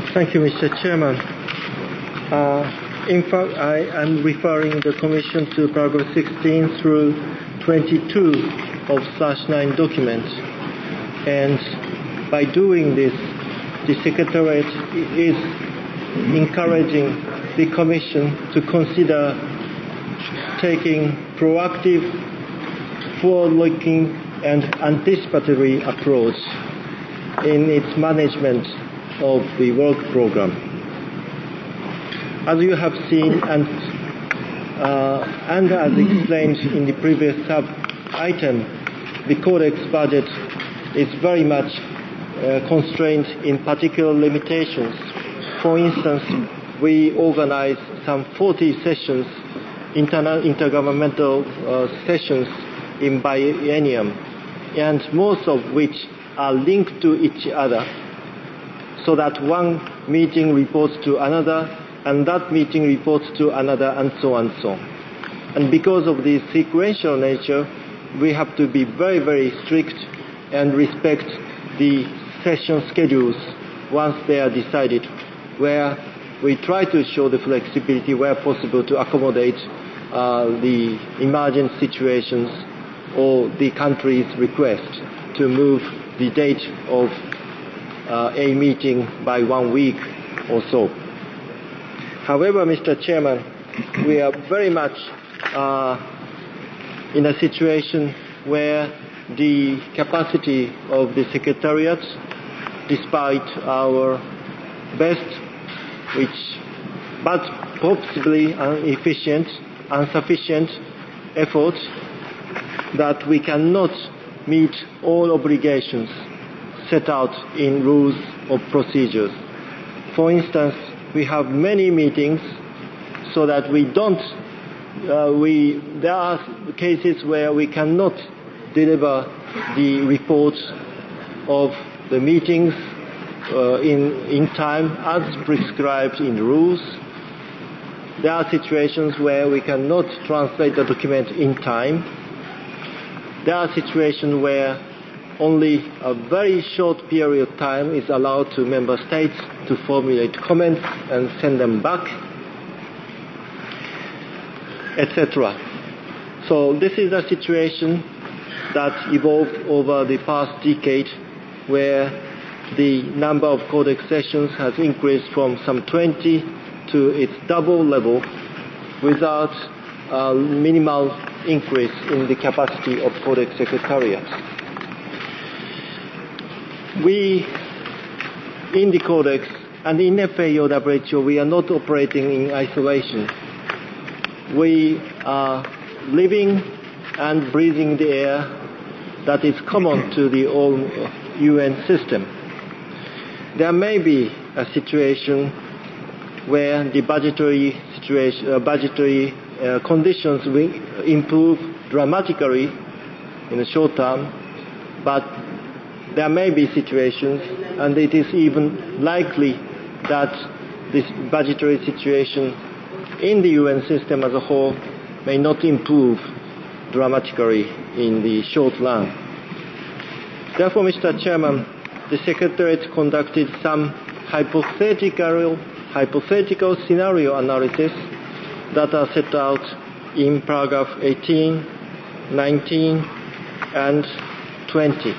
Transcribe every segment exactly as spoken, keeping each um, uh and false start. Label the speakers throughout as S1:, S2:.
S1: Thank you, Mister Chairman. Uh, in fact, I am referring the Commission to paragraph sixteen through twenty-two of slash nine document. And by doing this, the Secretariat is encouraging the Commission to consider taking proactive, forward-looking and anticipatory approach in its management of the work program. As you have seen and, uh, and as explained in the previous sub-item, the Codex budget is very much uh, constrained in particular limitations. For instance, we organize some forty sessions, interna- intergovernmental uh, sessions in biennium, and most of which are linked to each other, so that one meeting reports to another, and that meeting reports to another, and so on and so on. And because of the sequential nature, we have to be very, very strict and respect the session schedules once they are decided, where we try to show the flexibility where possible to accommodate uh, the emergent situations or the country's request to move the date of uh, a meeting by one week or so. However, Mister Chairman, we are very much uh, in a situation where the capacity of the Secretariat, despite our best, which, but possibly inefficient, insufficient efforts, that we cannot meet all obligations set out in rules of procedures. For instance, we have many meetings so that we don't, uh, we, there are cases where we cannot deliver the reports of the meetings uh, in, in time as prescribed in the rules. There are situations where we cannot translate the document in time. There are situations where only a very short period of time is allowed to member states to formulate comments and send them back, et cetera. So this is a situation that evolved over the past decade, where the number of Codex sessions has increased from some twenty to its double level without a minimal increase in the capacity of Codex Secretariat. We, in the Codex and in F A O W H O, we are not operating in isolation. We are living and breathing the air that is common to the whole U N system. There may be a situation where the budgetary situation, uh, budgetary uh, conditions will improve dramatically in the short term, but there may be situations, and it is even likely that this budgetary situation in the U N system as a whole may not improve dramatically in the short run. Therefore, Mister Chairman, the Secretariat conducted some hypothetical, hypothetical scenario analysis that are set out in paragraph eighteen, nineteen, and twenty.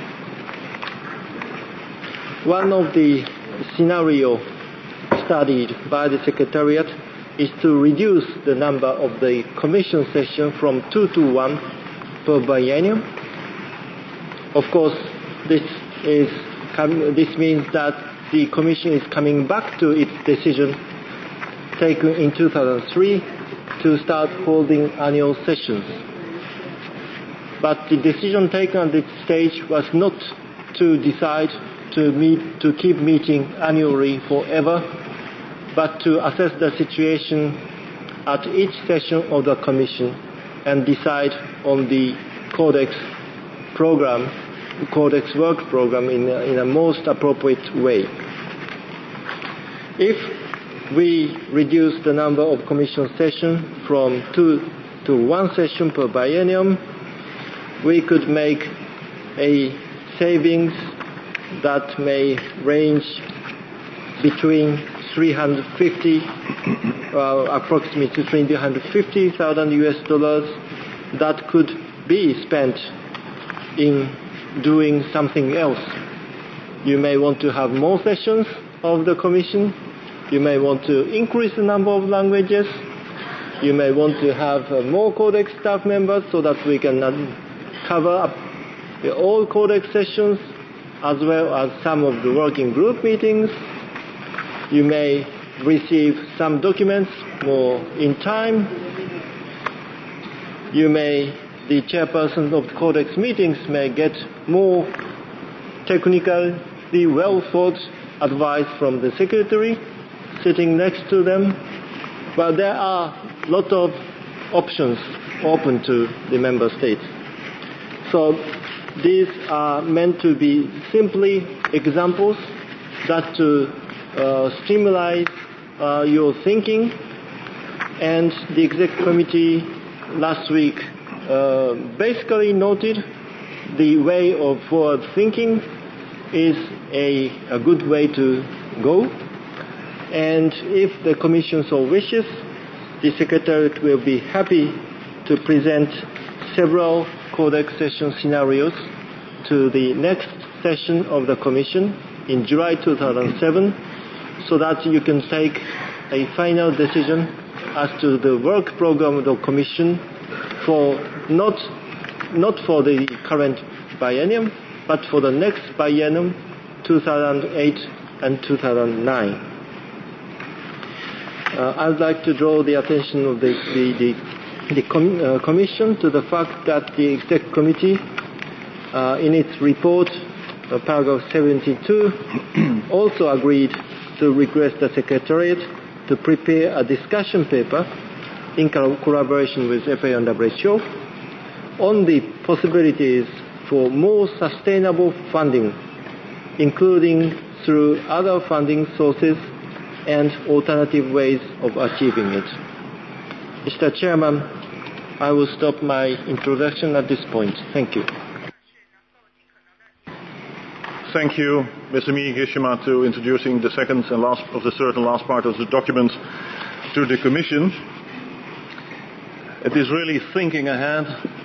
S1: One of the scenarios studied by the Secretariat is to reduce the number of the Commission sessions from two to one per biennium. Of course, this is this means that the Commission is coming back to its decision taken in two thousand three to start holding annual sessions. But the decision taken at this stage was not to decide to meet, to keep meeting annually forever, but to assess the situation at each session of the Commission and decide on the Codex program, Codex work program in a, in a most appropriate way. If we reduce the number of Commission sessions from two to one session per biennium, we could make a savings that may range between three hundred fifty, uh, approximately three hundred fifty thousand U S dollars that could be spent in doing something else. You may want to have more sessions of the Commission. You may want to increase the number of languages. You may want to have uh, more Codex staff members so that we can uh, cover up the all Codex sessions as well as some of the working group meetings. You may receive some documents more in time. You may, the chairperson of the Codex meetings may get more technically well thought advice from the secretary sitting next to them. But there are a lot of options open to the member states. So these are meant to be simply examples that to uh, stimulate uh, your thinking. And the exec committee last week uh, basically noted the way of forward thinking is a, a good way to go. And if the Commission so wishes, the Secretariat will be happy to present several Codex session scenarios to the next session of the Commission in July two thousand seven, so that you can take a final decision as to the work program of the Commission for not, not for the current biennium, but for the next biennium, two thousand eight and two thousand nine. Uh, I would like to draw the attention of the, the, the, the com, uh, Commission to the fact that the Exec Committee, uh, in its report, uh, paragraph seventy-two, also agreed to request the Secretariat to prepare a discussion paper in collaboration with F A O and W H O on the possibilities for more sustainable funding, including through other funding sources and alternative ways of achieving it. Mister Chairman, I will stop my introduction at this point. Thank you.
S2: Thank you, Mister Miyagishima, to introducing the second and last of the third and last part of the document to the Commission. It is really thinking ahead,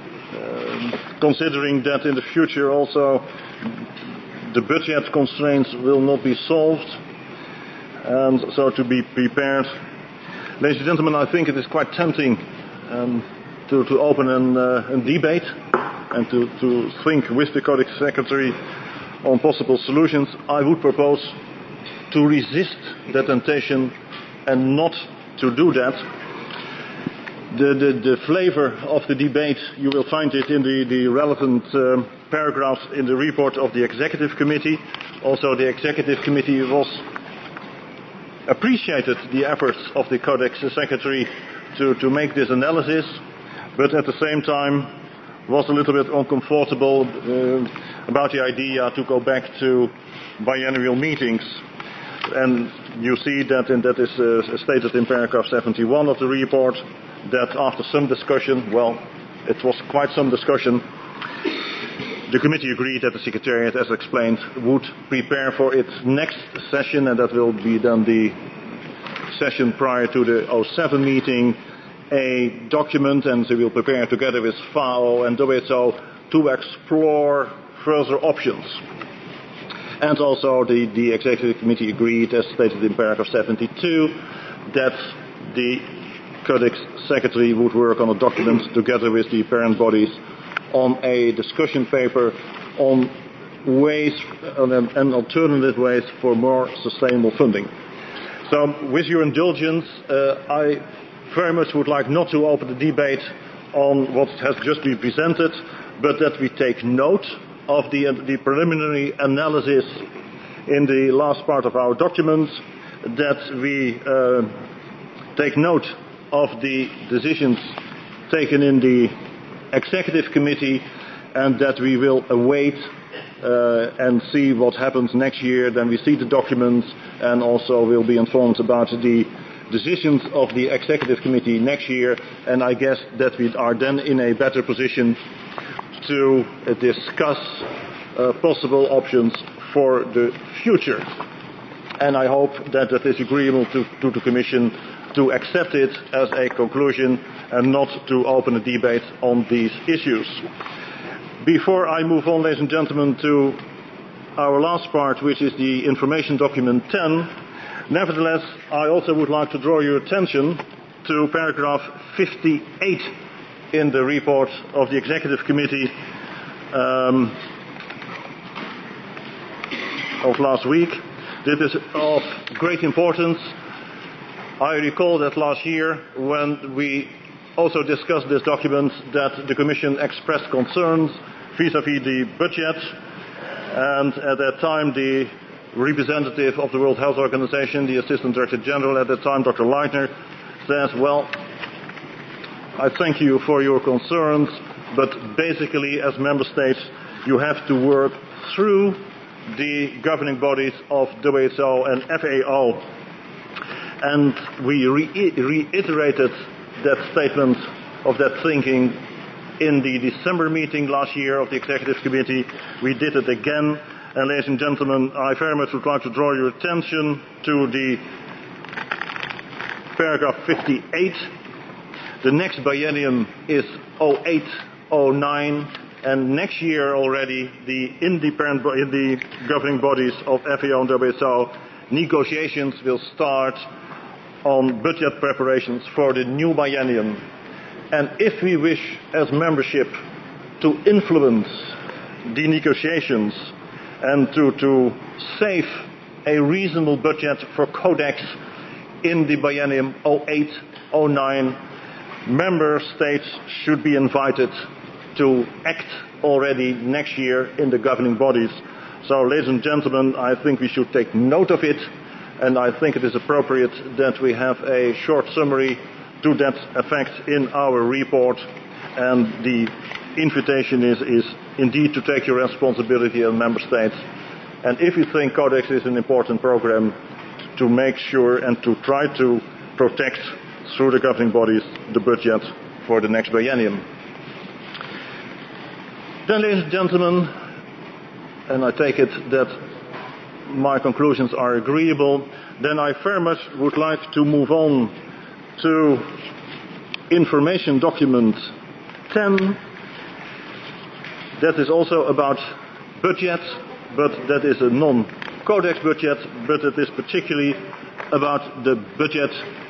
S2: uh, considering that in the future also the budget constraints will not be solved, and so to be prepared. Ladies and gentlemen, I think it is quite tempting um, to, to open an, uh, a debate and to, to think with the Codex Secretary on possible solutions. I would propose to resist that temptation and not to do that. The, the, the flavor of the debate, you will find it in the, the relevant um, paragraphs in the report of the Executive Committee. Also, the Executive Committee was appreciated the efforts of the Codex Secretary to, to make this analysis, but at the same time was a little bit uncomfortable uh, about the idea to go back to biannual meetings. And you see that, and that is uh, stated in paragraph seventy-one of the report, that after some discussion, well, it was quite some discussion, the committee agreed that the Secretariat, as explained, would prepare for its next session, and that will be then the session prior to the oh seven meeting, a document, and they will prepare together with F A O and W H O to explore further options. And also the, the Executive Committee agreed, as stated in paragraph seventy-two, that the Codex Secretary would work on a document together with the parent bodies on a discussion paper on ways and alternative ways for more sustainable funding. So, with your indulgence, uh, I very much would like not to open the debate on what has just been presented, but that we take note of the, the preliminary analysis in the last part of our document, that we uh, take note of the decisions taken in the Executive Committee, and that we will await uh, and see what happens next year. Then we see the documents, and also will be informed about the decisions of the Executive Committee next year, and I guess that we are then in a better position to uh, discuss uh, possible options for the future. and I hope that it is agreeable to, to the Commission to accept it as a conclusion and not to open a debate on these issues. Before I move on, ladies and gentlemen, to our last part, which is the information document ten, nevertheless, I also would like to draw your attention to paragraph fifty-eight in the report of the Executive Committee um, of last week. This is of great importance. I recall that last year, when we also discussed this document, that the Commission expressed concerns vis-à-vis the budget, and at that time the representative of the World Health Organization, the Assistant Director General at that time, Doctor Leitner, says, well, I thank you for your concerns, but basically as Member States you have to work through the governing bodies of W H O and F A O. And we re- reiterated that statement of that thinking in the December meeting last year of the Executive Committee. We did it again. And ladies and gentlemen, I very much would like to draw your attention to the paragraph fifty-eight. The next biennium is oh eight oh nine, and next year already the independent the governing bodies of F A O and W H O negotiations will start on budget preparations for the new biennium. And if we wish as membership to influence the negotiations and to, to save a reasonable budget for Codex in the biennium oh eight oh nine, member states should be invited to act already next year in the governing bodies. So, ladies and gentlemen, I think we should take note of it, and I think it is appropriate that we have a short summary to that effect in our report. And the invitation is, is indeed to take your responsibility as member states. And if you think Codex is an important program, to make sure and to try to protect through the governing bodies the budget for the next biennium. Then, ladies and gentlemen, and I take it that my conclusions are agreeable, then I very much would like to move on to information document ten. That is also about budget, but that is a non-Codex budget, but it is particularly about the budget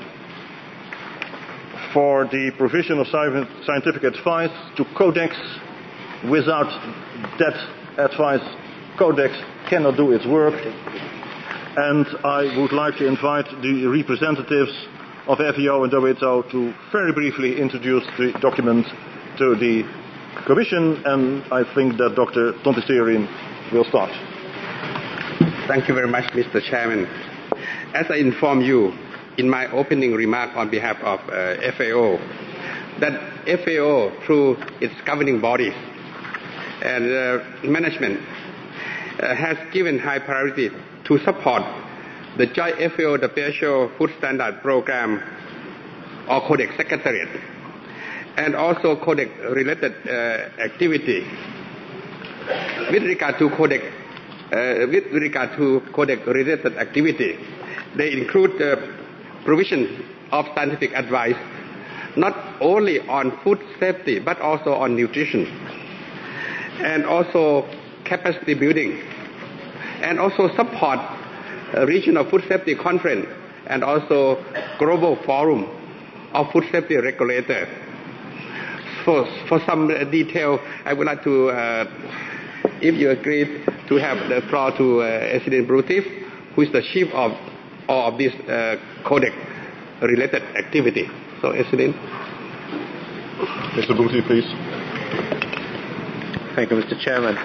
S2: for the provision of scientific advice to Codex. Without that advice, Codex cannot do its work. And I would like to invite the representatives of F A O and W H O to very briefly introduce the document to the Commission, and I think that Doctor Tontisterin will start.
S3: Thank you very much, Mister Chairman. As I informed you in my opening remark on behalf of uh, F A O, that F A O, through its governing bodies and uh, management, uh, has given high priority to support the joint F A O W H O Food Standard Program or Codex Secretariat, and also Codex related uh, activity. With regard to Codex, uh, with regard to Codex related activity, they include uh, provision of scientific advice, not only on food safety but also on nutrition, and also capacity building, and also support uh, regional food safety conference and also global forum of food safety regulator. For, for some uh, detail, I would like to, uh, if you agree, to have the floor to uh, President Brutif, who is the chief of all of this uh, Codex related activity. So, President.
S2: Mister Brutif, please.
S4: Thank you, Mister Chairman.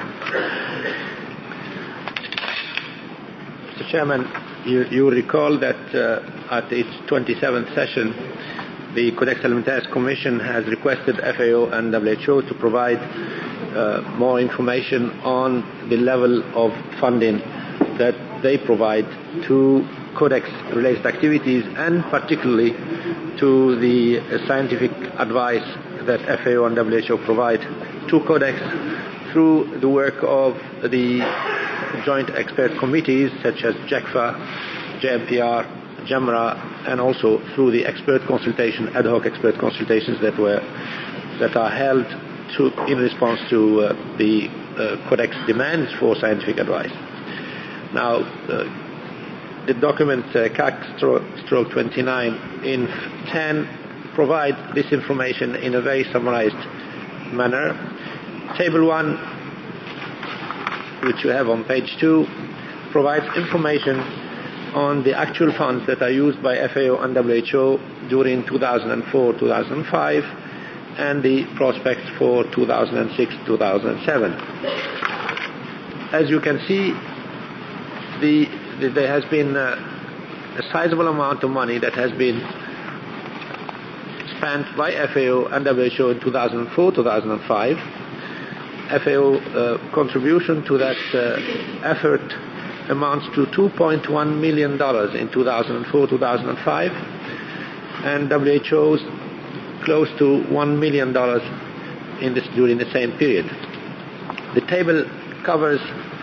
S4: Mister Chairman, you, you recall that uh, at its twenty-seventh session, the Codex Alimentarius Commission has requested F A O and W H O to provide uh, more information on the level of funding that they provide to Codex-related activities, and particularly to the uh, scientific advice that F A O and W H O provide to Codex through the work of the joint expert committees such as J E C F A J M P R, JEMRA, and also through the expert consultation, ad hoc expert consultations that were that are held to, in response to uh, the uh, Codex demands for scientific advice. Now, uh, the document uh, C A C twenty-nine in ten provides this information in a very summarized manner. Table one, which you have on page two, provides information on the actual funds that are used by F A O and W H O during two thousand four to two thousand five and the prospects for two thousand six to two thousand seven. As you can see, the, the, there has been a, a sizable amount of money that has been spent by F A O and W H O in two thousand four to two thousand five. F A O uh, contribution to that uh, effort amounts to two point one million dollars in two thousand four to two thousand five, and W H O's close to one million dollars in this, during the same period. The table covers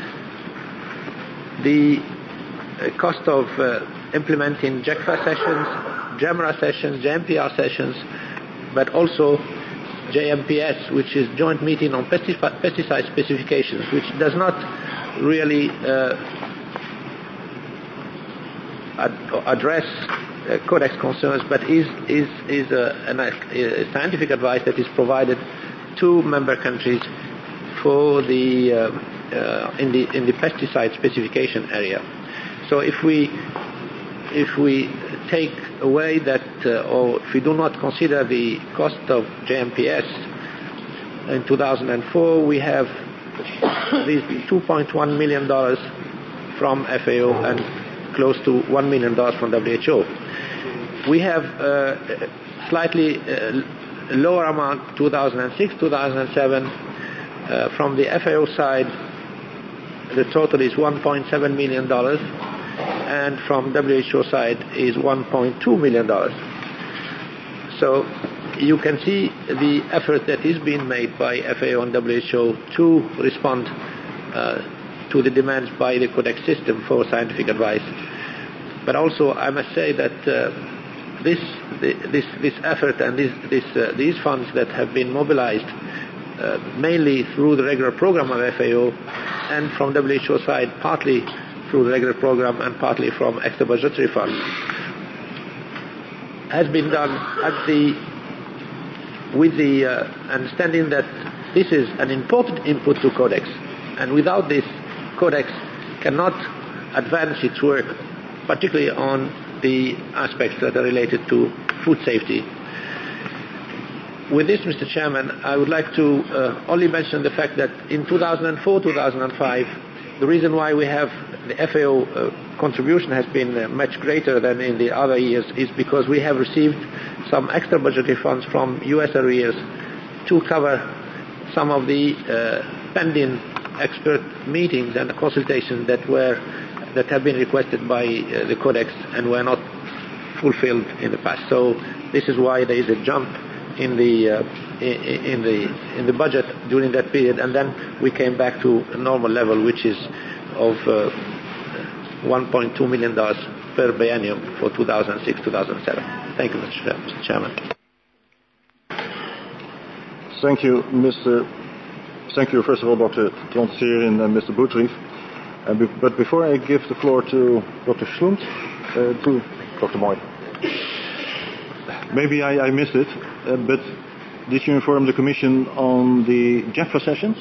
S4: the uh, cost of uh, implementing J E C F A sessions, JEMRA sessions, J M P R sessions, but also J M P S, which is Joint Meeting on Pesticide, pesticide Specifications, which does not really uh, ad- address uh, Codex concerns, but is is is a, a, a scientific advice that is provided to member countries for the uh, uh, in the in the pesticide specification area. So if we if we take away that, uh, or if we do not consider the cost of J M P S in two thousand four, we have these two point one million dollars from F A O and close to one million dollars from W H O. We have uh, slightly uh, lower amount two thousand six to two thousand seven. Uh, from the F A O side, the total is one point seven million dollars, and from W H O side is one point two million dollars. So you can see the effort that is being made by F A O and W H O to respond uh, to the demands by the Codex system for scientific advice. But also I must say that uh, this, this, this effort and this, this, uh, these funds that have been mobilized uh, mainly through the regular program of F A O and from W H O side partly through the regular program and partly from extra budgetary funds, has been done at the with the uh, understanding that this is an important input to Codex, and without this, Codex cannot advance its work, particularly on the aspects that are related to food safety. With this, Mister Chairman, I would like to uh, only mention the fact that in two thousand four to two thousand five, the reason why we have the F A O uh, contribution has been uh, much greater than in the other years is because we have received some extra budgetary funds from U S arrears to cover some of the uh, pending expert meetings and consultations that were that have been requested by uh, the Codex and were not fulfilled in the past. So this is why there is a jump in the uh, in the in the budget during that period, and then we came back to a normal level, which is of uh, one point two million dollars per biennium for two thousand six to two thousand seven. Thank you, Mister Chairman.
S2: Thank you, Mister Thank you, first of all, Doctor Tronseren and Mister Boutreef. Uh, be- but before I give the floor to Doctor Schlund, uh, to Doctor Moy, maybe I, I missed it, uh, but did you inform the Commission on the J E F A sessions?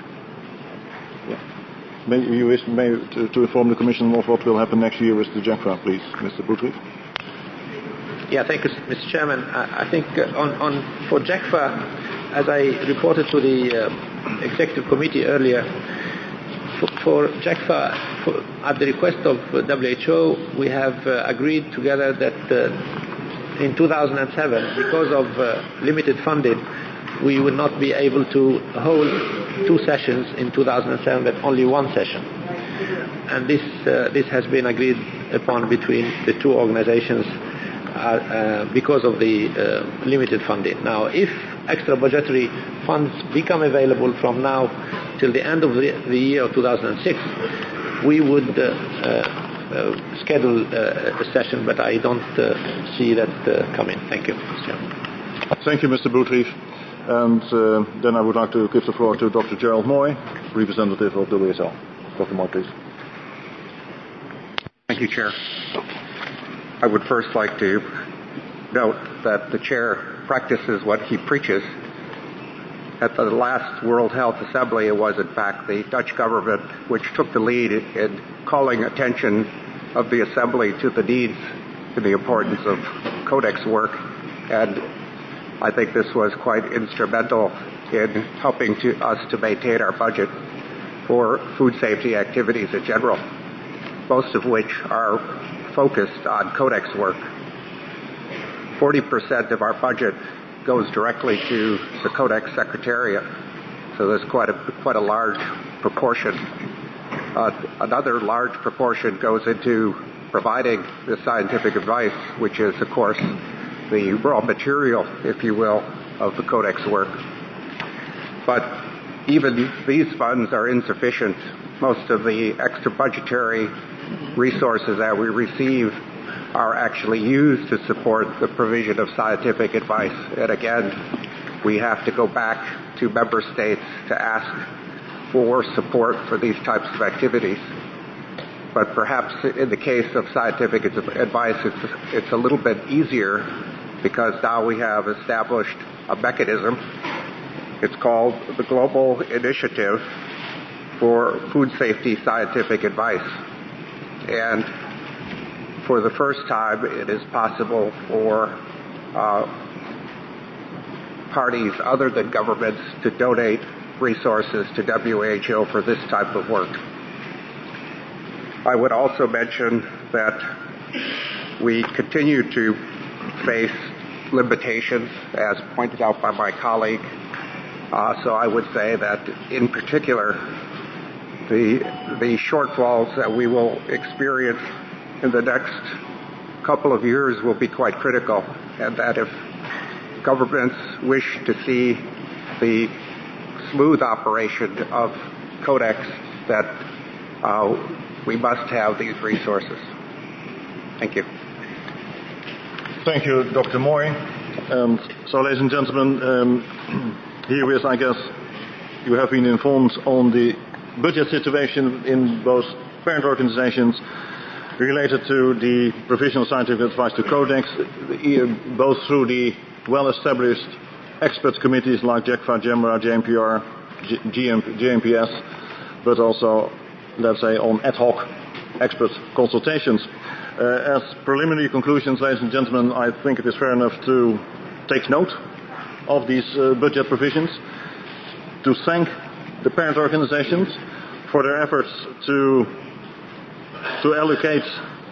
S2: Yeah. May you wish may, to, to inform the Commission of what will happen next year with the J E F A, please, Mister Boutreef.
S4: Yeah, thank you, Mister Chairman. I, I think uh, on, on for J E F A, as I reported to the uh, Executive Committee earlier, for, for J E F A, for, at the request of uh, W H O, we have uh, agreed together that uh, in two thousand seven, because of uh, limited funding, we would not be able to hold two sessions in two thousand seven, but only one session. And this uh, this has been agreed upon between the two organizations uh, uh, because of the uh, limited funding. Now, if extra budgetary funds become available from now till the end of the, the year of two thousand six, we would uh, uh, uh, schedule uh, a session, but I don't uh, see that uh, coming. Thank you, Mister Chairman.
S2: Thank you, Mister Boutrief. And uh, then I would like to give the floor to Doctor Gerald Moy, representative of W S L. Doctor Moy, please.
S5: Thank you, Chair. I would first like to note that the Chair practices what he preaches. At the last World Health Assembly, it was in fact the Dutch government which took the lead in calling attention of the Assembly to the needs and the importance of Codex work, and I think this was quite instrumental in helping to us to maintain our budget for food safety activities in general, most of which are focused on Codex work. forty percent of our budget goes directly to the Codex Secretariat, so there's quite a quite a large proportion. Uh, another large proportion goes into providing the scientific advice, which is, of course, the raw material, if you will, of the Codex work. But even these funds are insufficient. Most of the extra budgetary resources that we receive are actually used to support the provision of scientific advice. And again, we have to go back to member states to ask for support for these types of activities. But perhaps in the case of scientific advice, it's, it's a little bit easier because now we have established a mechanism. It's called the Global Initiative for Food Safety Scientific Advice. And for the first time, it is possible for uh, parties other than governments to donate resources to W H O for this type of work. I would also mention that we continue to face limitations, as pointed out by my colleague. Uh, so I would say that, in particular, the the shortfalls that we will experience in the next couple of years will be quite critical, and that if governments wish to see the smooth operation of Codex, that uh, we must have these resources. Thank you.
S2: Thank you, Doctor Moy. Um, so, ladies and gentlemen, um, here is, I guess, you have been informed on the budget situation in both parent organizations related to the provision of scientific advice to Codex, both through the well-established expert committees like JECFA, GEMRA, J M P R, G M P S, but also, let's say, on ad hoc expert consultations. Uh, as preliminary conclusions, ladies and gentlemen, I think it is fair enough to take note of these uh, budget provisions, to thank the parent organizations for their efforts to to allocate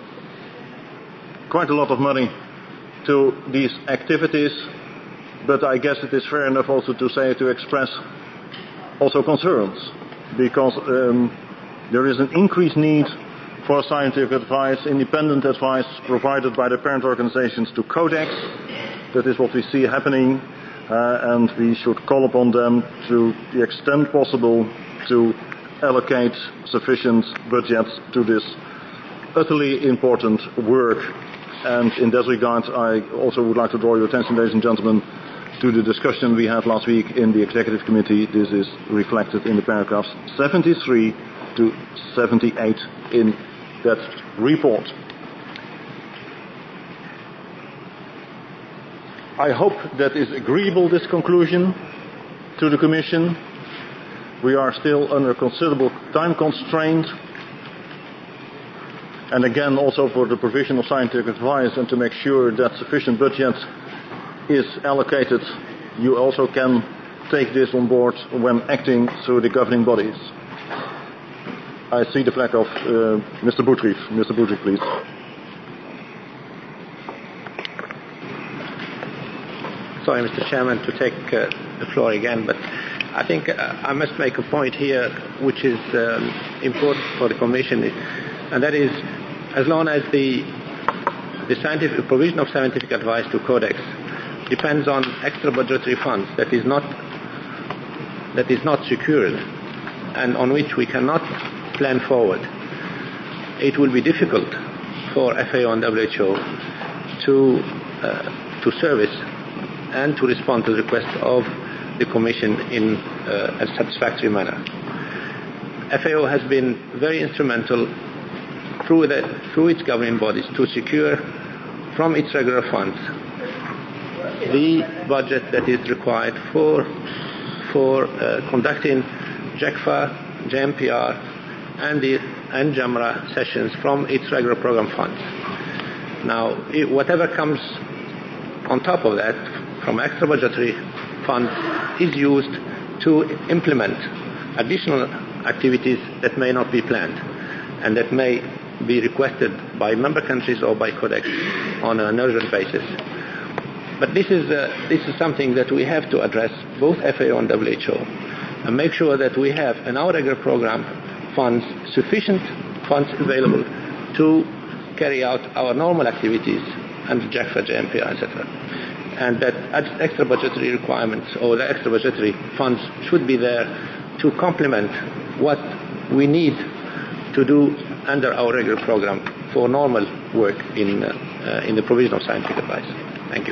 S2: quite a lot of money to these activities, but I guess it is fair enough also to say, to express also concerns, because um, there is an increased need for scientific advice, independent advice provided by the parent organizations to Codex. That is what we see happening, uh, and we should call upon them to the extent possible to allocate sufficient budgets to this utterly important work. And in that regard, I also would like to draw your attention, ladies and gentlemen, to the discussion we had last week in the Executive Committee. This is reflected in the paragraphs seventy-three to seventy-eight in that report. I hope that is agreeable, this conclusion, to the Commission. We are still under considerable time constraint. And again, also for the provision of scientific advice and to make sure that sufficient budget is allocated, you also can take this on board when acting through the governing bodies. I see the flag of uh, Mister Boutrief. Mister Boutrief, please.
S4: Sorry, Mister Chairman, to take uh, the floor again, but I think uh, I must make a point here which is um, important for the Commission, and that is, as long as the, the scientific provision of scientific advice to Codex depends on extra budgetary funds that is not that is not secured and on which we cannot plan forward, it will be difficult for F A O and W H O to, uh, to service and to respond to the request of the Commission in uh, a satisfactory manner. F A O has been very instrumental through, the, through its governing bodies to secure from its regular funds the budget that is required for, for uh, conducting J E C F A, J M P R, and the and JAMRA sessions from its regular program funds. Now, it, whatever comes on top of that from extra budgetary funds is used to implement additional activities that may not be planned and that may be requested by member countries or by Codex on an urgent basis. But this is, uh, this is something that we have to address, both F A O and W H O, and make sure that we have in our regular program funds, sufficient funds available to carry out our normal activities under J E C F A, J M P R, et cetera. And that extra budgetary requirements or the extra budgetary funds should be there to complement what we need to do under our regular program for normal work in, uh, uh, in the provision of scientific advice. Thank you.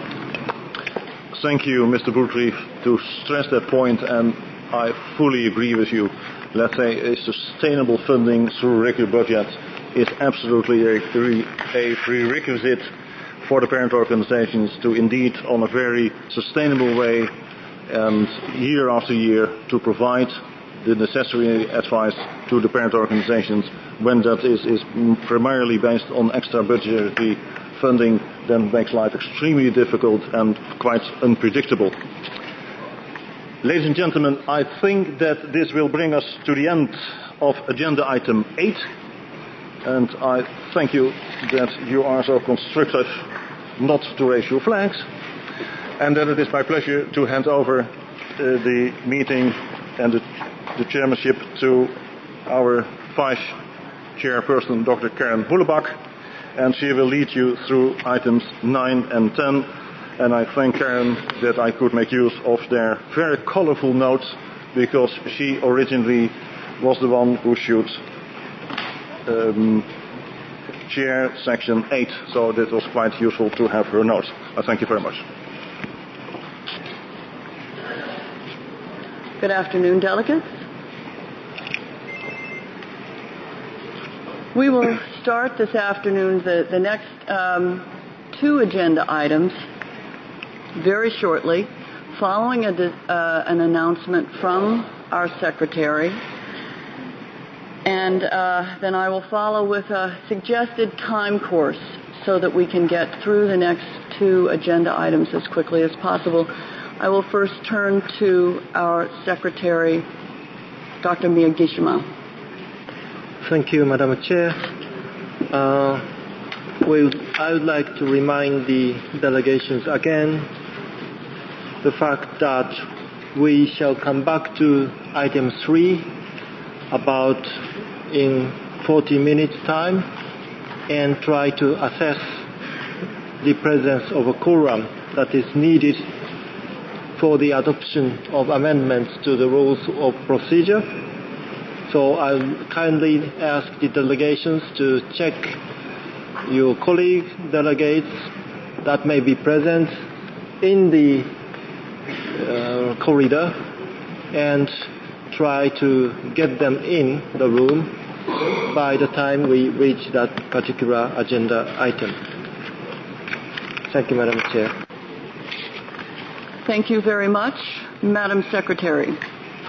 S2: Thank you, Mister Boutry, to stress that point, and I fully agree with you. Let's say a sustainable funding through regular budget is absolutely a, a prerequisite for the parent organizations to indeed, on a very sustainable way and year after year, to provide the necessary advice to the parent organizations. When that is, is primarily based on extra budgetary funding, then makes life extremely difficult and quite unpredictable. Ladies and gentlemen, I think that this will bring us to the end of agenda item eight, and I thank you that you are so constructive not to raise your flags, and then it is my pleasure to hand over uh, the meeting and the, the chairmanship to our vice chairperson, Doctor Karen Boulebach, and she will lead you through items nine and ten. And I thank Karen that I could make use of their very colorful notes, because she originally was the one who should um, chair section eight, so that was quite useful to have her notes. I thank you very much.
S6: Good afternoon, delegates. We will start this afternoon the, the next um, two agenda items very shortly, following a, uh, an announcement from our secretary. And uh, then I will follow with a suggested time course so that we can get through the next two agenda items as quickly as possible. I will first turn to our secretary, Doctor Miyagishima.
S1: Thank you, Madam Chair. Uh, we, I would like to remind the delegations again the fact that we shall come back to item three about in forty minutes time and try to assess the presence of a quorum that is needed for the adoption of amendments to the rules of procedure. So I'll kindly ask the delegations to check your colleague delegates that may be present in the uh, corridor and try to get them in the room by the time we reach that particular agenda item. Thank you, Madam Chair.
S6: Thank you very much, Madam Secretary.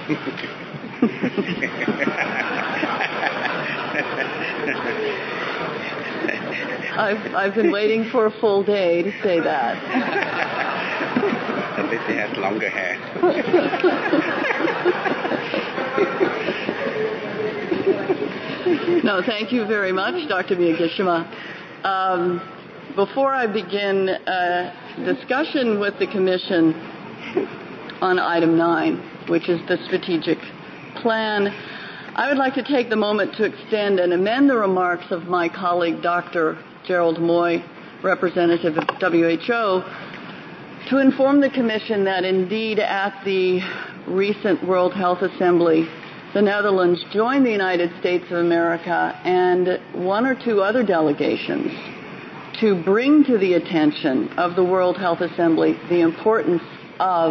S6: I've, I've been waiting for a full day to say that.
S3: At least he has longer hair.
S6: No, thank you very much, Doctor Miyagishima. Um, before I begin uh, discussion with the Commission on item nine, which is the strategic plan, I would like to take the moment to extend and amend the remarks of my colleague, Doctor Gerald Moy, representative of W H O, to inform the Commission that indeed at the recent World Health Assembly, the Netherlands joined the United States of America and one or two other delegations to bring to the attention of the World Health Assembly the importance of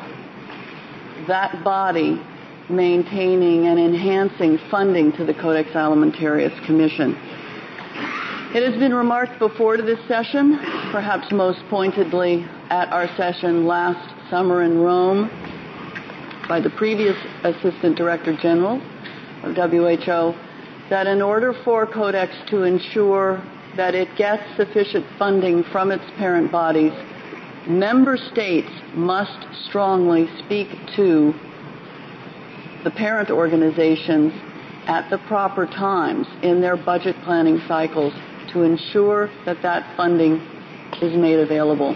S6: that body maintaining and enhancing funding to the Codex Alimentarius Commission. It has been remarked before to this session, perhaps most pointedly at our session last summer in Rome by the previous Assistant Director General of W H O, that in order for Codex to ensure that it gets sufficient funding from its parent bodies, member states must strongly speak to the parent organizations at the proper times in their budget planning cycles to ensure that that funding is made available.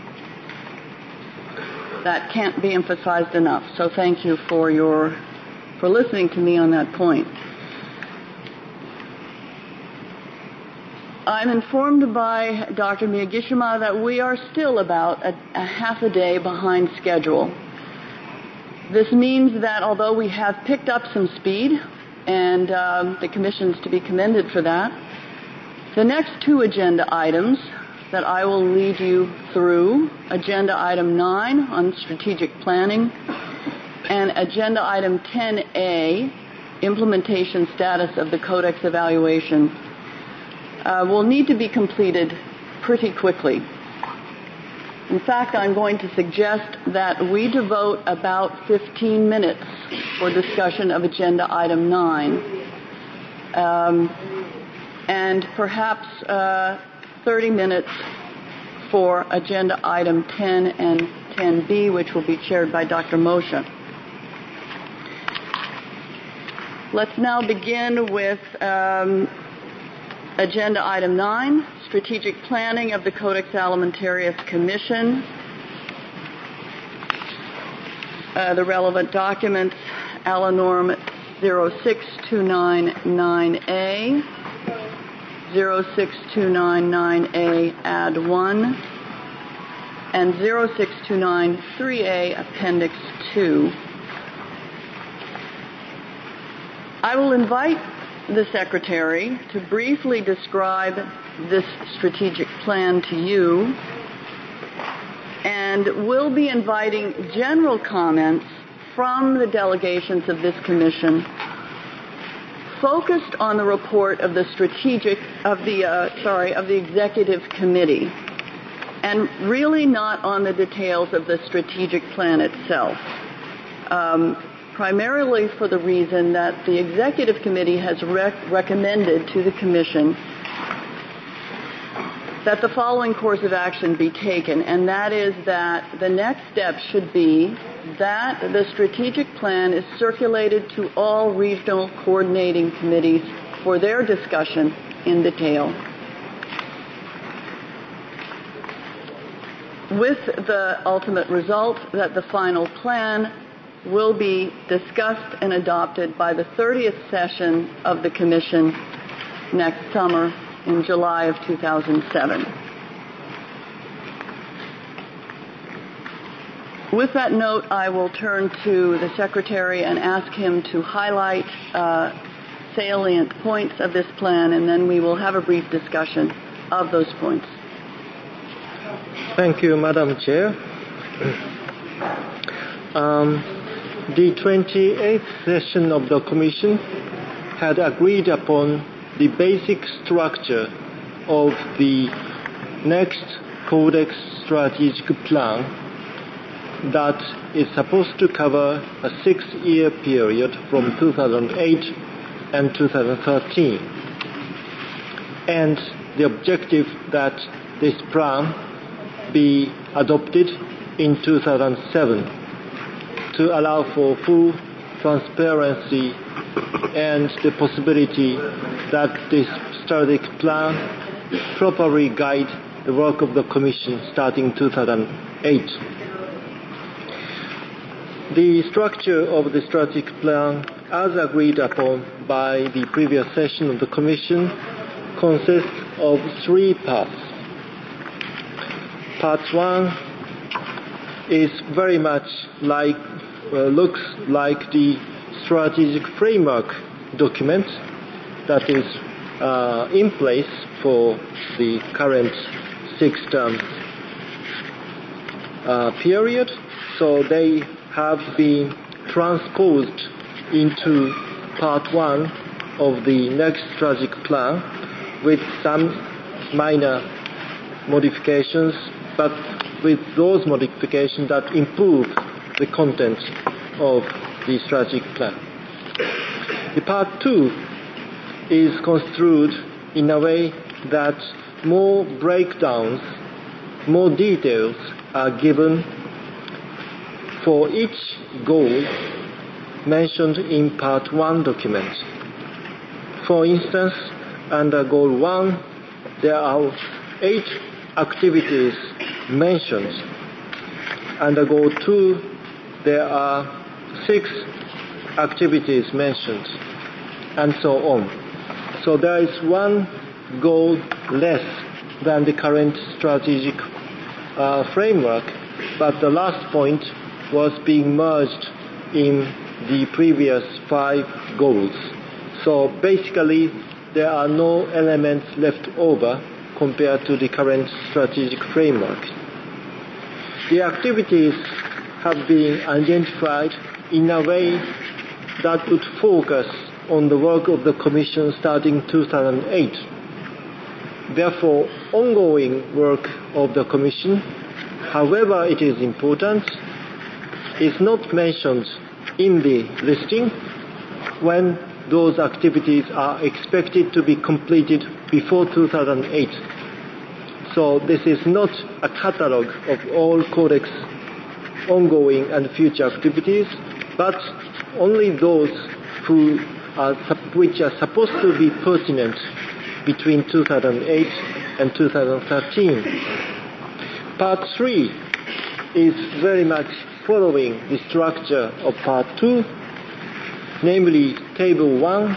S6: That can't be emphasized enough. So thank you for your for listening to me on that point. I'm informed by Doctor Miyagishima that we are still about a, a half a day behind schedule. This means that although we have picked up some speed, and um, the Commission's to be commended for that, the next two agenda items that I will lead you through, Agenda Item nine on strategic planning and Agenda Item ten A, implementation status of the Codex evaluation, uh, will need to be completed pretty quickly. In fact, I'm going to suggest that we devote about fifteen minutes for discussion of Agenda Item nine, um, and perhaps uh, thirty minutes for Agenda Item ten and ten B, which will be chaired by Doctor Moshe. Let's now begin with um, Agenda Item nine, Strategic Planning of the Codex Alimentarius Commission. Uh, the relevant documents, Alanorm zero six two nine nine A, zero six two nine nine A Add one, and zero six two nine three A Appendix two. I will invite the Secretary to briefly describe this strategic plan to you, and we'll be inviting general comments from the delegations of this Commission focused on the report of the strategic of the uh, sorry of the Executive Committee, and really not on the details of the strategic plan itself. Um, primarily for the reason that the Executive Committee has rec- recommended to the Commission that the following course of action be taken, and that is that the next step should be that the strategic plan is circulated to all regional coordinating committees for their discussion in detail, with the ultimate result that the final plan will be discussed and adopted by the thirtieth session of the Commission next summer in July of two thousand seven. With that note, I will turn to the Secretary and ask him to highlight uh, salient points of this plan, and then we will have a brief discussion of those points.
S1: Thank you, Madam Chair. Um, the twenty-eighth session of the Commission had agreed upon the basic structure of the next Codex Strategic Plan that is supposed to cover a six-year period from two thousand eight and two thousand thirteen, and the objective that this plan be adopted in two thousand seven to allow for full transparency and the possibility that this strategic plan properly guide the work of the Commission starting two thousand eight. The structure of the strategic plan, as agreed upon by the previous session of the Commission, consists of three parts. Part one is very much like, uh, looks like the strategic framework document that is uh, in place for the current six-term uh, period. So they have been transposed into part one of the next strategic plan with some minor modifications, but with those modifications that improve the content of the strategic plan. The part two is construed in a way that more breakdowns, more details are given for each goal mentioned in part one document. For instance, under goal one, there are eight activities mentioned. Under goal two, there are six activities mentioned, and so on. So there is one goal less than the current strategic uh, framework, but the last point was being merged in the previous five goals. So basically, there are no elements left over compared to the current strategic framework. The activities have been identified in a way that would focus on the work of the Commission starting two thousand eight. Therefore, ongoing work of the Commission, however it is important, is not mentioned in the listing when those activities are expected to be completed before two thousand eight. So this is not a catalogue of all Codex ongoing and future activities, but only those who are, which are supposed to be pertinent between two thousand eight and two thousand thirteen. Part three is very much following the structure of part two, namely table one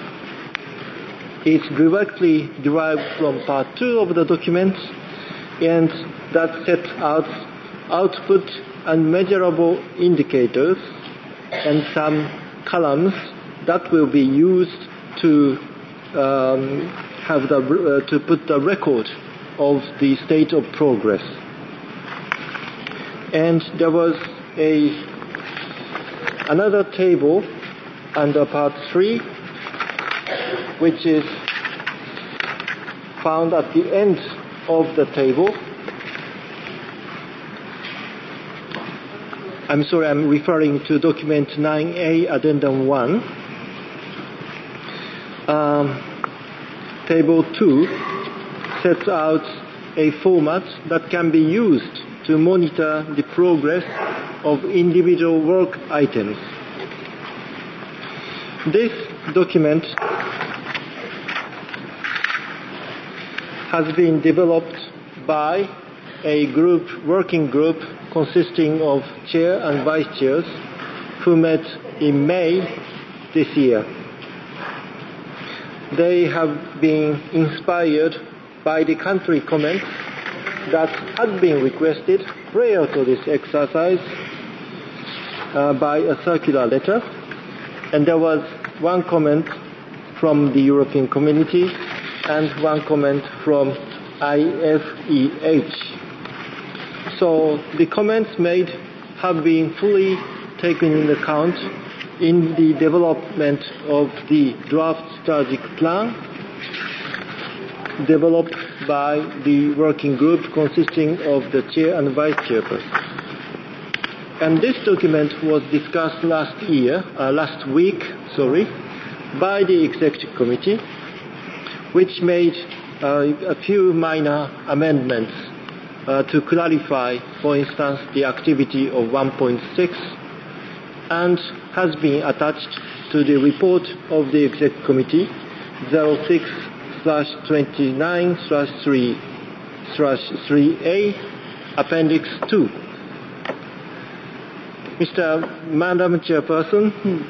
S1: is directly derived from part two of the document, and that sets out output and measurable indicators and some columns that will be used to um, have the uh, to put the record of the state of progress. And there was a another table under part three, which is found at the end of the table. I'm sorry, I'm referring to document nine A, addendum one. Um, table two sets out a format that can be used to monitor the progress of individual work items. This document has been developed by a group, working group consisting of chair and vice chairs who met in May this year. They have been inspired by the country comments that had been requested prior to this exercise uh, by a circular letter, and there was one comment from the European Community and one comment from I F E H. So the comments made have been fully taken into account in the development of the draft strategic plan developed by the working group consisting of the chair and vice chairperson. And this document was discussed last year, uh, last week, sorry, by the executive committee, which made uh, a few minor amendments uh, to clarify, for instance, the activity of one point six, and has been attached to the report of the executive committee zero six slash twenty-nine slash three slash three A, appendix two. Mister Madam Chairperson,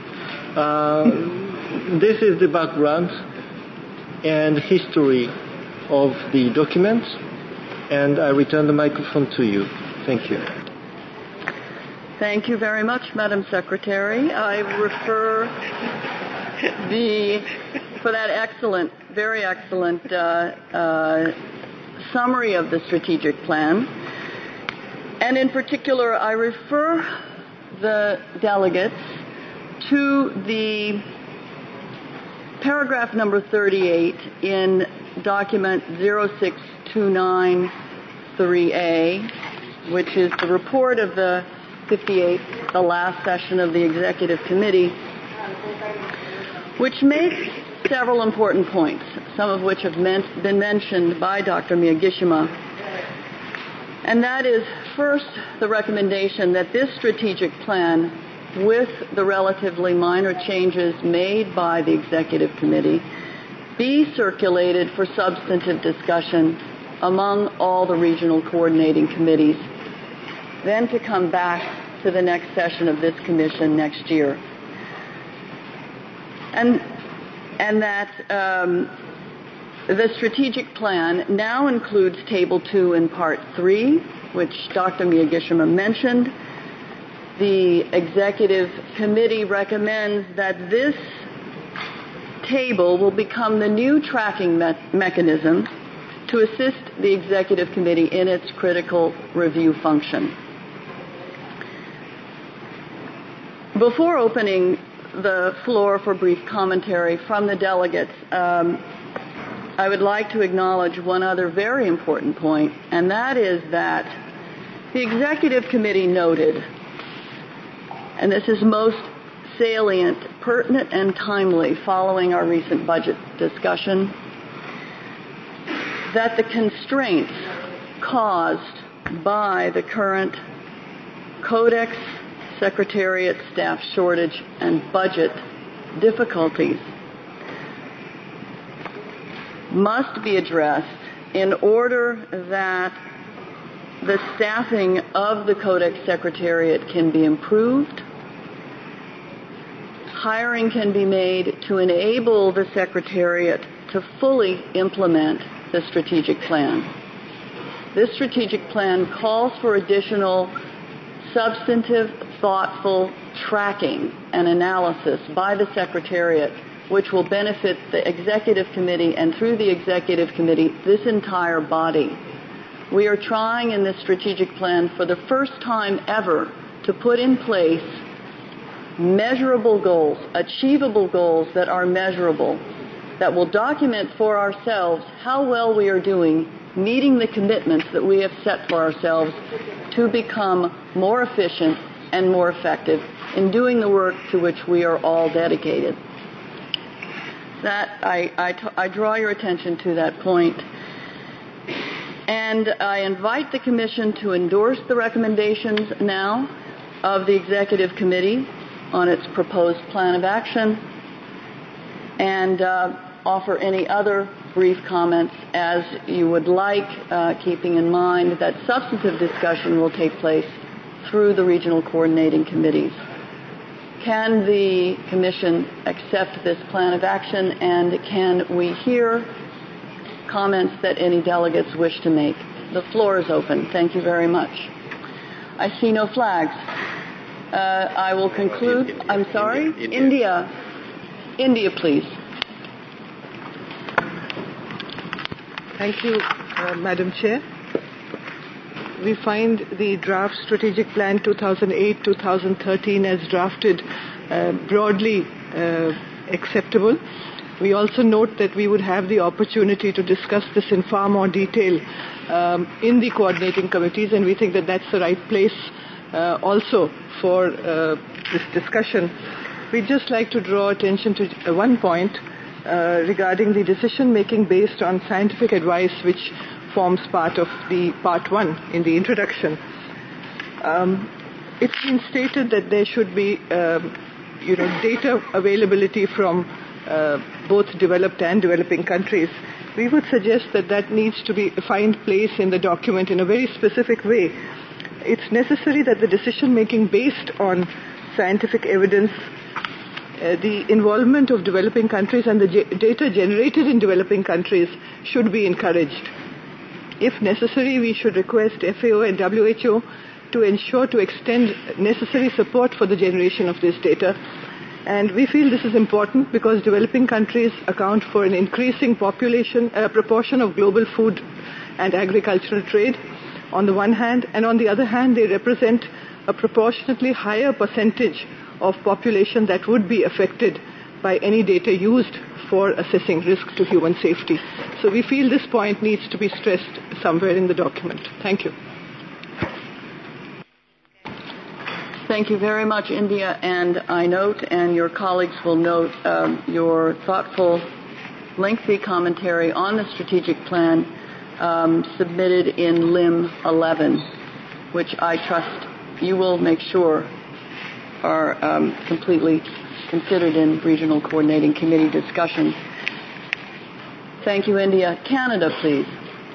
S1: uh, this is the background and history of the document, and I return the microphone to you. Thank you.
S6: Thank you very much, Madam Secretary. I refer the, for that excellent, very excellent uh, uh, summary of the strategic plan. And in particular, I refer the delegates to the paragraph number thirty-eight in document zero six two nine three A, which is the report of the fifty-eighth, the last session of the Executive Committee, which makes several important points, some of which have meant, been mentioned by Doctor Miyagishima. And that is, first, the recommendation that this strategic plan, with the relatively minor changes made by the Executive Committee, be circulated for substantive discussion among all the regional coordinating committees, then to come back to the next session of this commission next year. And, and that um, the strategic plan now includes Table two in Part three, which Doctor Miyagishima mentioned. The Executive Committee recommends that this table will become the new tracking me- mechanism to assist the Executive Committee in its critical review function. Before opening the floor for brief commentary from the delegates, um, I would like to acknowledge one other very important point, and that is that the Executive Committee noted, and this is most salient, pertinent, and timely following our recent budget discussion, that the constraints caused by the current Codex, Secretariat, staff shortage, and budget difficulties must be addressed in order that the staffing of the Codex Secretariat can be improved, hiring can be made to enable the Secretariat to fully implement the strategic plan. This strategic plan calls for additional substantive, thoughtful tracking and analysis by the Secretariat, which will benefit the Executive Committee, and through the Executive Committee, this entire body. We are trying in this strategic plan for the first time ever to put in place measurable goals, achievable goals that are measurable, that will document for ourselves how well we are doing meeting the commitments that we have set for ourselves to become more efficient and more effective in doing the work to which we are all dedicated. That I, I, t- I draw your attention to that point. And I invite the Commission to endorse the recommendations now of the Executive Committee on its proposed plan of action, and uh, offer any other brief comments as you would like, uh, keeping in mind that substantive discussion will take place through the regional coordinating committees. Can the Commission accept this plan of action, and can we hear comments that any delegates wish to make? The floor is open. Thank you very much. I see no flags. Uh, I will conclude.
S3: India,
S6: I'm sorry?
S3: India.
S6: India, India please.
S7: Thank you, uh, Madam Chair. We find the draft strategic plan two thousand eight to two thousand thirteen as drafted uh, broadly uh, acceptable. We also note that we would have the opportunity to discuss this in far more detail um, in the coordinating committees, and we think that that's the right place uh, also for uh, this discussion. We'd just like to draw attention to uh, one point uh, regarding the decision-making based on scientific advice, which forms part of the part one in the introduction. Um, it's been stated that there should be, um, you know, data availability from uh, both developed and developing countries. We would suggest that that needs to be find place in the document in a very specific way. It's necessary that the decision-making based on scientific evidence, uh, the involvement of developing countries and the ge- data generated in developing countries should be encouraged. If necessary, we should request F A O and W H O to ensure to extend necessary support for the generation of this data. And we feel this is important because developing countries account for an increasing population, uh, proportion of global food and agricultural trade on the one hand, and on the other hand, they represent a proportionately higher percentage of population that would be affected by any data used for assessing risk to human safety. So we feel this point needs to be stressed somewhere in the document. Thank you.
S6: Thank you very much, India. And I note, and your colleagues will note, um, your thoughtful, lengthy commentary on the strategic plan um, submitted in Lim eleven, which I trust you will make sure are um, completely considered in Regional Coordinating Committee discussion. Thank you, India. Canada, please.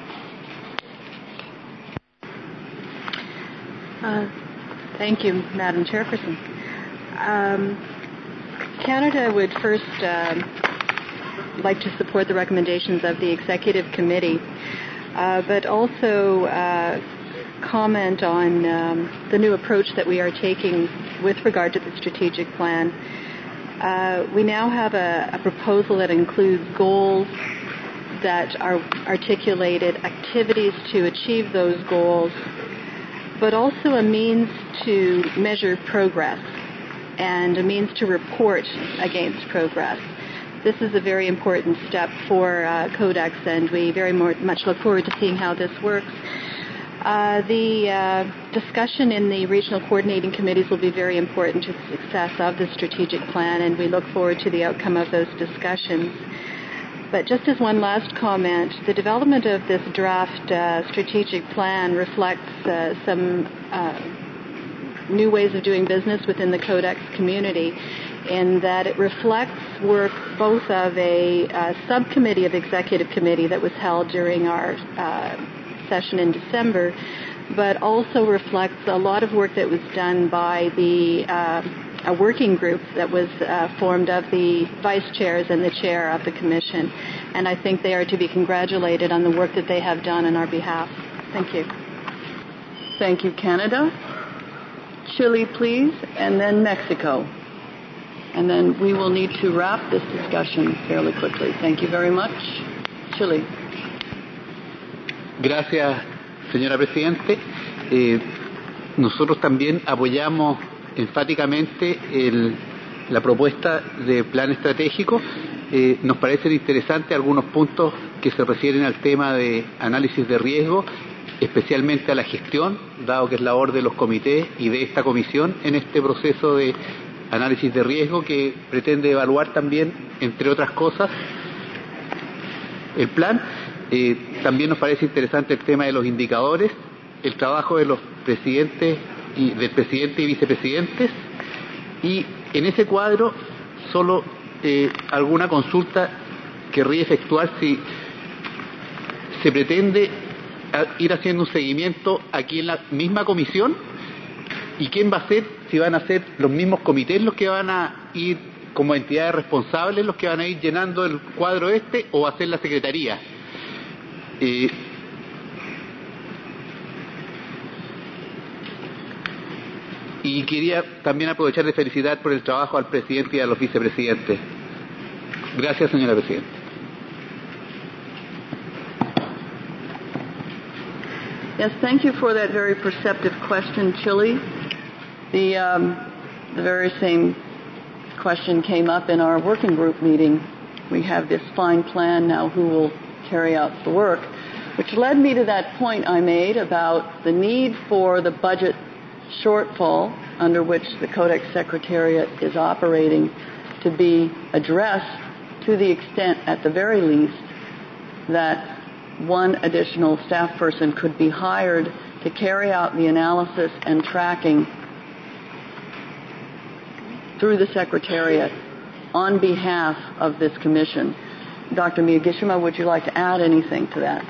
S8: Uh, thank you, Madam Chairperson. Um, Canada would first um, like to support the recommendations of the Executive Committee, uh, but also uh, comment on um, the new approach that we are taking with regard to the strategic plan. Uh, we now have a, a proposal that includes goals that are articulated, activities to achieve those goals, but also a means to measure progress and a means to report against progress. This is a very important step for uh, Codex, and we very more, much look forward to seeing how this works. Uh, the uh, discussion in the regional coordinating committees will be very important to the success of the strategic plan, and we look forward to the outcome of those discussions. But just as one last comment, the development of this draft uh, strategic plan reflects uh, some uh, new ways of doing business within the Codex community, in that it reflects work both of a uh, subcommittee of executive committee that was held during our uh, session in December, but also reflects a lot of work that was done by the uh, a working group that was uh, formed of the vice chairs and the chair of the commission. And I think they are to be congratulated on the work that they have done on our behalf. Thank you.
S6: Thank you, Canada. Chile, please, and then Mexico. And then we will need to wrap this discussion fairly quickly. Thank you very much. Chile.
S9: Gracias, señora Presidente. Eh, nosotros también apoyamos enfáticamente el, la propuesta de plan estratégico. Eh, nos parecen interesantes algunos puntos que se refieren al tema de análisis de riesgo, especialmente a la gestión, dado que es labor de los comités y de esta comisión en este proceso de análisis de riesgo que pretende evaluar también, entre otras cosas, el plan. Eh, también nos parece interesante el tema de los indicadores, el trabajo de los presidentes y del presidente y vicepresidentes, y en ese cuadro solo eh, alguna consulta querría efectuar si se pretende ir haciendo un seguimiento aquí en la misma comisión, y quién va a ser, si van a ser los mismos comités los que van a ir como entidades responsables los que van a ir llenando el cuadro este, o va a ser la Secretaría. Eh, y quería también aprovechar de felicitar por el trabajo al presidente y a los vicepresidentes. Gracias, señora Presidenta.
S6: Yes, thank you for that very perceptive question, Chile. The, um, the very same question came up in our working group meeting. We have this fine plan now, who will carry out the work, which led me to that point I made about the need for the budget shortfall under which the Codex Secretariat is operating to be addressed, to the extent, at the very least, that one additional staff person could be hired to carry out the analysis and tracking through the Secretariat on behalf of this commission. Doctor Miyagishima, would you like to add anything to that?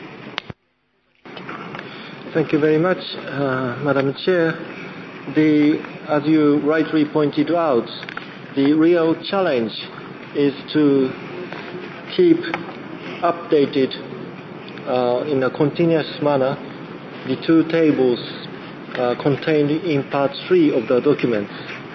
S1: Thank you very much, uh, Madam Chair. The, as you rightly pointed out, the real challenge is to keep updated uh, in a continuous manner the two tables uh, contained in part three of the documents.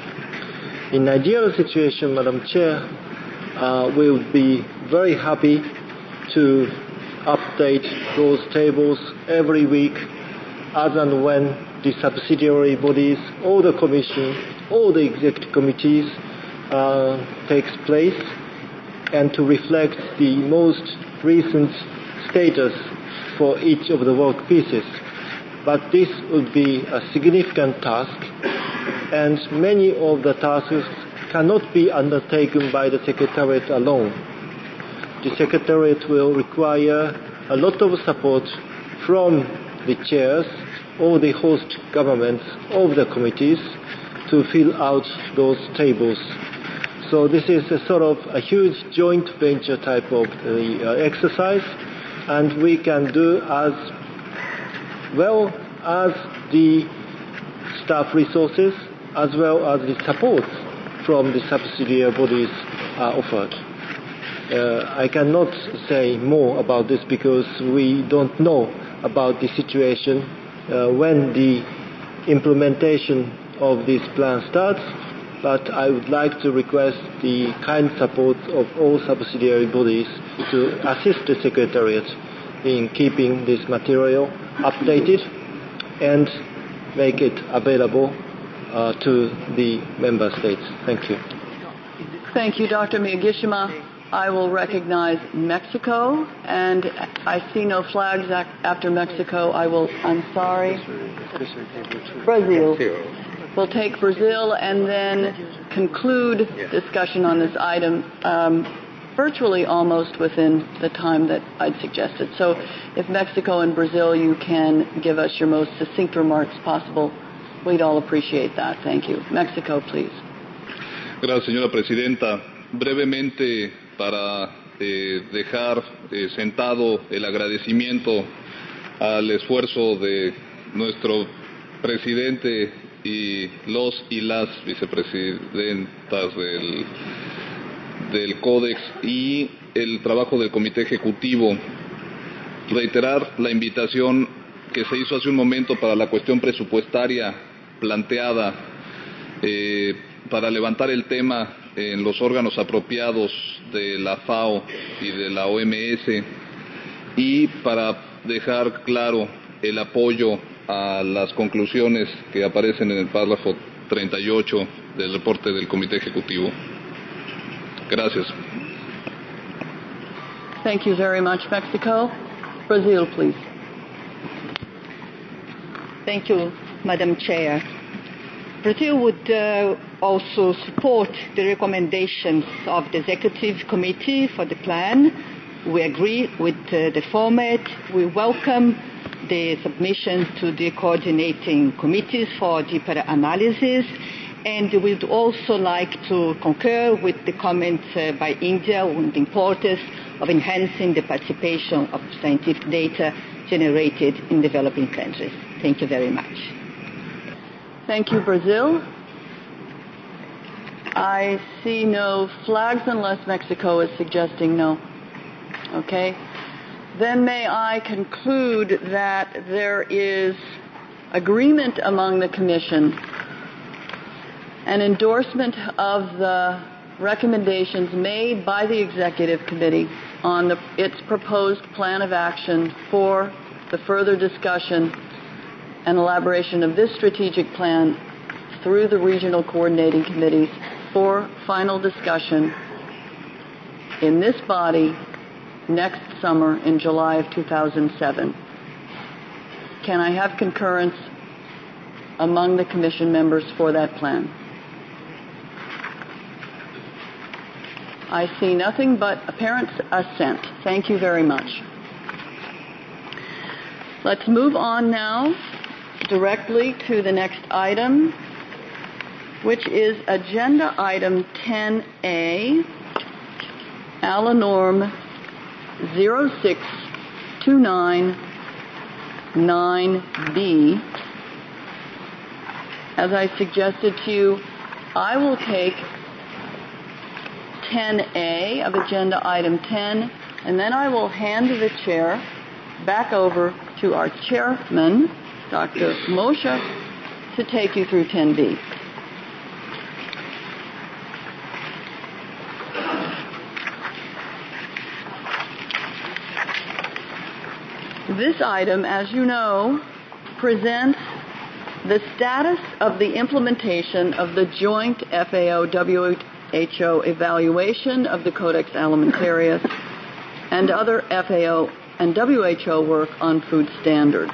S1: In ideal situation, Madam Chair, uh, we would be very happy to update those tables every week as and when the subsidiary bodies or the commission or the executive committees uh, takes place, and to reflect the most recent status for each of the work pieces. But this would be a significant task, and many of the tasks cannot be undertaken by the Secretariat alone. The Secretariat will require a lot of support from the chairs or the host governments of the committees to fill out those tables. So this is a sort of a huge joint venture type of uh, exercise, and we can do as well as the staff resources as well as the support from the subsidiary bodies are offered. Uh, I cannot say more about this because we don't know about the situation uh, when the implementation of this plan starts, but I would like to request the kind support of all subsidiary bodies to assist the Secretariat in keeping this material updated and make it available uh, to the member states. Thank you.
S6: Thank you, Doctor Miyagishima. I will recognize Mexico, and I see no flags after Mexico. I will, I'm sorry, Brazil. We'll take Brazil and then conclude discussion on this item um, virtually almost within the time that I'd suggested. So if Mexico and Brazil, you can give us your most succinct remarks possible, we'd all appreciate that. Thank you. Mexico, please.
S10: Gracias, señora presidenta. Brevemente, para eh, dejar eh, sentado el agradecimiento al esfuerzo de nuestro presidente y los y las vicepresidentas del, del Códex y el trabajo del Comité Ejecutivo. Reiterar la invitación que se hizo hace un momento para la cuestión presupuestaria planteada eh, para levantar el tema en los órganos apropiados de la FAO y de la O M S y para dejar claro el apoyo a las conclusiones que aparecen en el párrafo treinta y ocho del reporte del Comité Ejecutivo. Gracias.
S6: Thank you very much, Mexico. Brazil, please.
S11: Thank you, Madam Chair. Brazil would uh, also support the recommendations of the Executive Committee for the plan. We agree with uh, the format. We welcome the submission to the coordinating committees for deeper analysis, and we would also like to concur with the comments uh, by India on the importance of enhancing the participation of scientific data generated in developing countries. Thank you very much.
S6: Thank you, Brazil. I see no flags unless Mexico is suggesting no. Okay. Then may I conclude that there is agreement among the Commission, an endorsement of the recommendations made by the Executive Committee on the, its proposed plan of action for the further discussion and elaboration of this strategic plan through the regional coordinating committees for final discussion in this body next summer in July of two thousand seven. Can I have concurrence among the Commission members for that plan? I see nothing but apparent assent. Thank you very much. Let's move on now directly to the next item, which is Agenda Item ten A, ALANORM zero six two nine nine B. As I suggested to you, I will take ten A of Agenda Item ten, and then I will hand the chair back over to our chairman, Doctor Moshe to take you through ten B. This item, as you know, presents the status of the implementation of the joint F A O W H O evaluation of the Codex Alimentarius and other F A O and W H O work on food standards.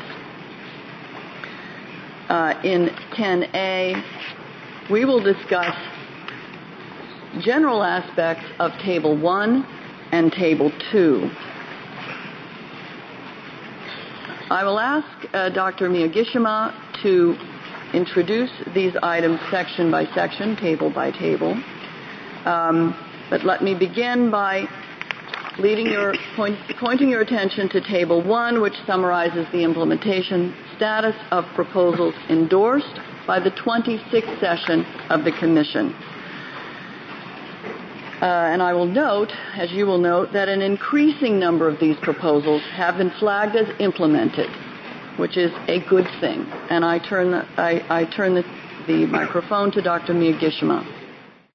S6: Uh, in ten A, we will discuss general aspects of Table one and Table two. I will ask uh, Doctor Miyagishima to introduce these items section by section, table by table. Um, but let me begin by leading your point, pointing your attention to Table one, which summarizes the implementation status of proposals endorsed by the twenty-sixth session of the Commission. Uh, and I will note, as you will note, that an increasing number of these proposals have been flagged as implemented, which is a good thing. And I turn the, I, I turn the, the microphone to Doctor Miyagishima.